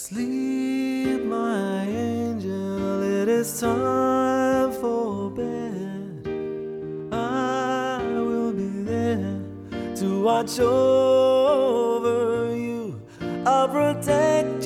Sleep, my angel, it is time for bed. I will be there to watch over you. I'll protect